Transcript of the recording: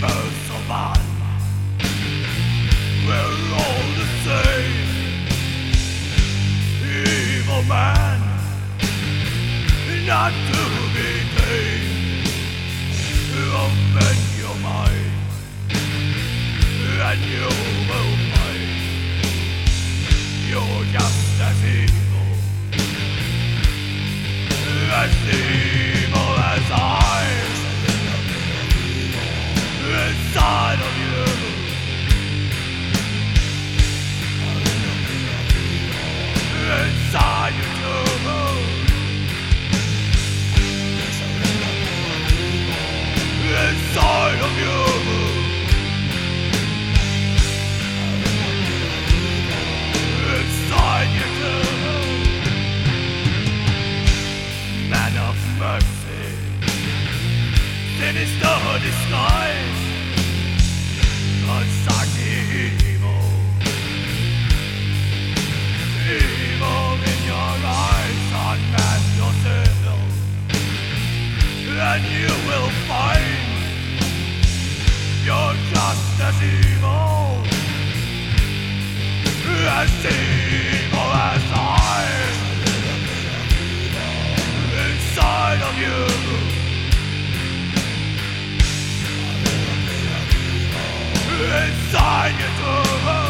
universal man. We're all the same. Evil man, not to be tamed. Open your mind, and you will find you're just as evil as I. Inside of you, inside you too. Inside of you, inside you too. Man of mercy, sinister disguise, unsightly evil, evil in your eyes. Unmask yourself, and you will find you're just as evil as I. Inside of you, inside you too.